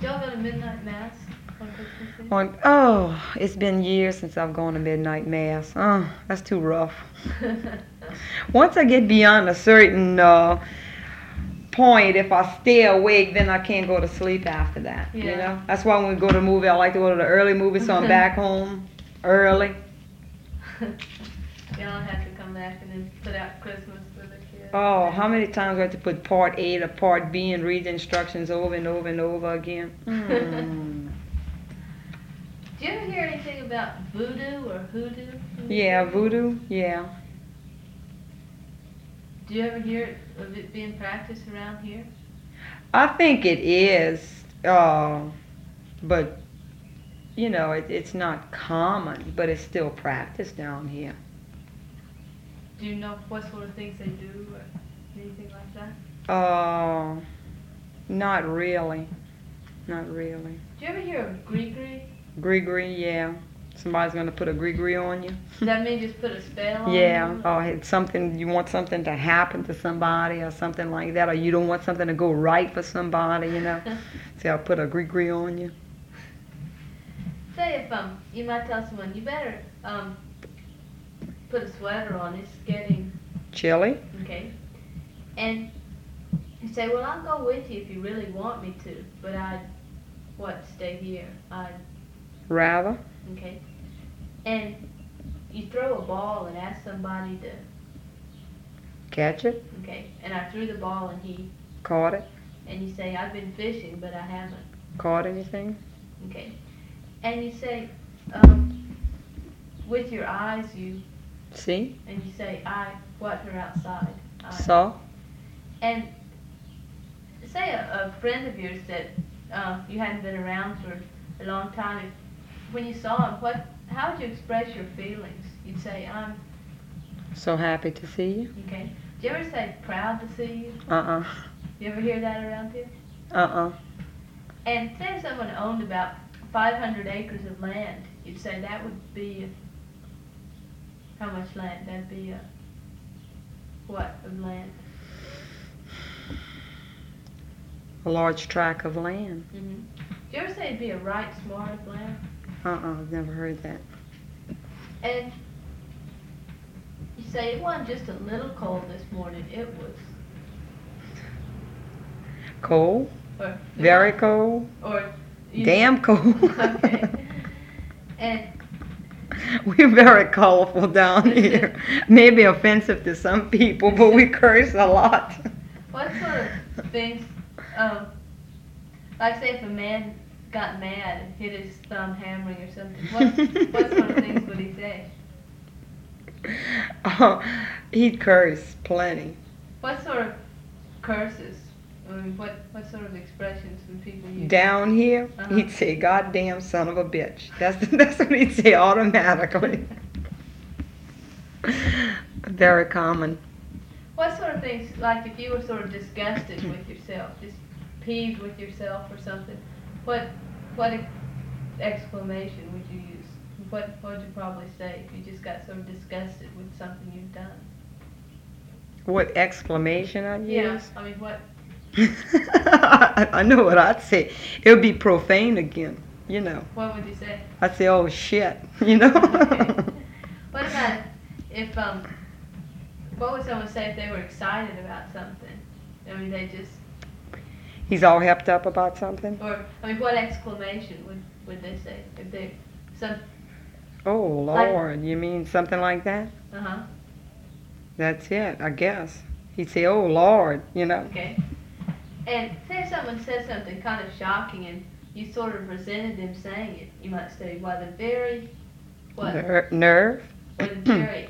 y'all go to midnight mass on Christmas Eve? It's been years since I've gone to midnight mass. Oh, that's too rough. Once I get beyond a certain point, if I stay awake, then I can't go to sleep after that. Yeah. You know, that's why when we go to a movie, I like to go to the early movie, so I'm back home early. Y'all have to come back and then put out Christmas for the kids. Oh, how many times do I have to put part A to part B and read the instructions over and over and over again? Do you ever hear anything about voodoo or hoodoo? Yeah, voodoo, yeah. Do you ever hear of it being practiced around here? I think it is, but, you know, it's not common, but it's still practiced down here. Do you know what sort of things they do or anything like that? Not really. Not really. Do you ever hear of gree-gree? Gree-gree, yeah. Somebody's going to put a gree-gree on you. Does that mean just put a spell on Yeah, you? or it's something, you want something to happen to somebody or something like that, or you don't want something to go right for somebody, you know. So I'll put a gree-gree on you. Say if you might tell someone, you better put a sweater on, it's getting Chilly? okay. And you say, well, I'll go with you if you really want me to, but I'd stay here. Rather? Okay. And you throw a ball and ask somebody to Catch it? okay. And I threw the ball and he Caught it? and you say, I've been fishing but I haven't. Caught anything? Okay. And you say, with your eyes you See? and you say, I what her outside. Saw? And say a friend of yours that you hadn't been around for a long time, when you saw him, how would you express your feelings? You'd say, I'm So happy to see you? okay. Do you ever say proud to see you? Uh-uh. You ever hear that around here? Uh-uh. And say if someone owned about 500 acres of land, you'd say that would be how much land? That'd be what of land? A large tract of land. Mm-hmm. Do you ever say it'd be a right smart of land? I've never heard that. And you say it wasn't just a little cold this morning, it was. Cold? Or Very cold? Or Damn cold. Okay. And we're very colorful down here. Maybe offensive to some people, but we curse a lot. what sort of things, like say if a man got mad and hit his thumb hammering or something, what sort of things would he say? Oh, he'd curse plenty. What sort of curses? I mean, what sort of expressions would people use? Down here, Uh-huh. he'd say, "Goddamn son of a bitch." That's what he'd say automatically. Very common. What sort of things, like if you were sort of disgusted with yourself, just peeved with yourself or something, what exclamation would you use? What would you probably say if you just got sort of disgusted with something you've done? What exclamation I'd Yeah, use? I mean, what? I know what I'd say. It would be profane again, you know. What would you say? I'd say, "Oh shit," you know. Okay. What about if what would someone say if they were excited about something? I mean, they just, He's all hepped up about something. or I mean, what exclamation would they say if they some? Oh Lord, you mean something like that? Uh-huh. That's it, I guess. He'd say, "Oh Lord," you know. Okay. And say if someone said something kind of shocking and you sort of resented them saying it, you might say, "Why the very what? Nerve. Or the very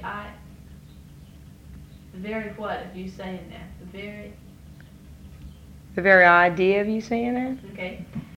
the very what of you saying that? The very The very idea of you saying that? okay."